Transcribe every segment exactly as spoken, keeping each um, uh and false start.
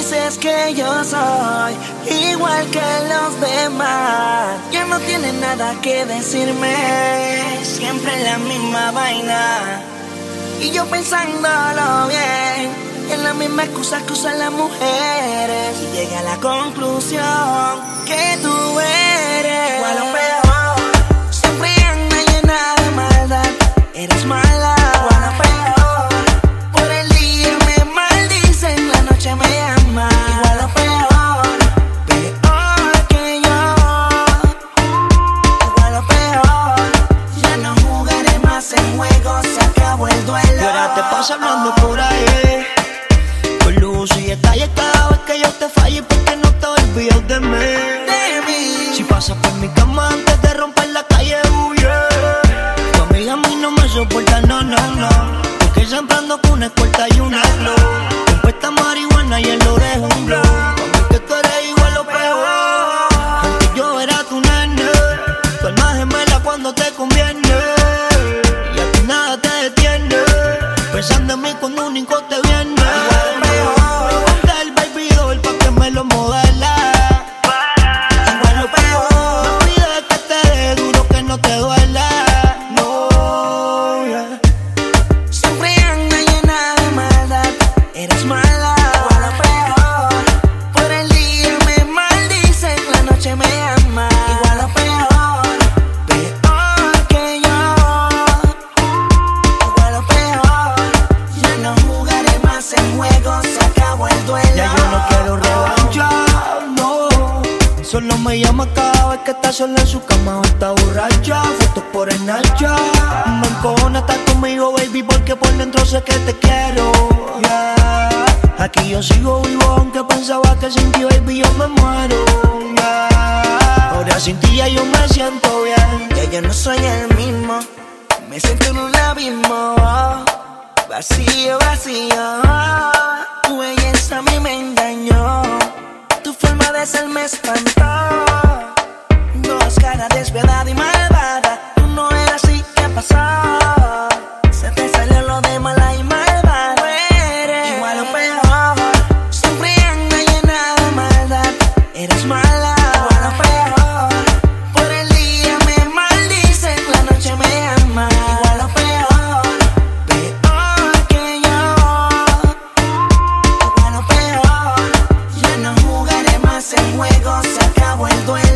dices que yo soy igual que los demás. Ya no tienes nada que decirme, siempre la misma vaina. Y yo pensándolo bien, en la misma excusa que usan las mujeres, y llegué a la conclusión que tú eres igual o peor. Siempre anda llena de maldad, eres mala igual o peor. Por el día me maldicen, la noche me ama igual o peor. Peor que yo, igual o peor. Ya no jugaré más en juegos, se acabó el duelo. Y ahora te pasa hablando por ahí, con luz y detalles cada vez que yo te falle, porque no te olvidas de mí. De mí. Si pasas por mi cama antes de romper la calle, huye. Tu amiga a mí no me soporta, no, no, no, porque siempre ando con una escolta y una glow. Siempre está marihuana y él lo deja un blow. Para mí que tú eres igual o peor. Antes yo era tu nene, tu alma gemela cuando te conviene, y a ti nada te detiene, pensando en mí cuando un hijo te viene. Ponte el baby doll pa' que me lo modela. Igual o peor. No pides que te dé duro, que no te duela. No, yeah. Siempre anda llena de maldad, eres mala igual o peor. Por el día me maldicen, la noche me ama igual o peor. Peor que yo, igual o peor. Ya no jugaré más en juegos, se acabó el duelo. Ya yo no quiero revancha, no. Solo me llama cada vez que está sola en su cama o está borracha. Fotos por el Nacha. Me encojona estar conmigo, baby, porque por dentro sé que te quiero, yeah. Aquí yo sigo vivo, aunque pensaba que sin ti, baby, yo me muero, yeah. Ahora sin ti ya yo me siento bien. Ya yo no soy el mismo, me siento en un abismo, oh, vacío, vacío. Tu belleza a mí me engañó, tu forma de ser me espantó. Dos caras despiadada y malvada, tú no eras así, ¿qué pasó? Se te salió lo de mala y malvada. Tú eres igual o peor. Siempre anda llena de maldad, eres mala igual o peor. Por el día me maldicen, la noche me ama igual o peor. Peor que yo, igual o peor. Ya no jugaré más en juegos, se acabó el duelo.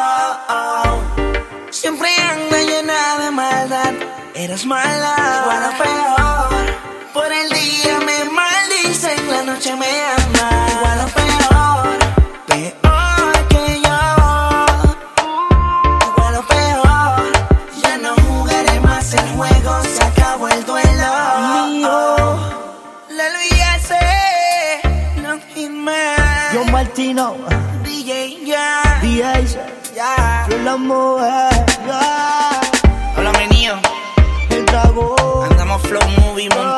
Siempre anda llena de maldad, eres mala igual o peor. Por el día me maldicen, la noche me ama igual o peor. Peor que yo, igual o peor. Ya no jugaré más en juegos, se acabó el duelo. Mío, La Luis S, no Hitman, John Martino, D J, ya, D J, ya. yo la mujer, yeah. Hola, mi niño. El dragón. Andamos flow movie, montón.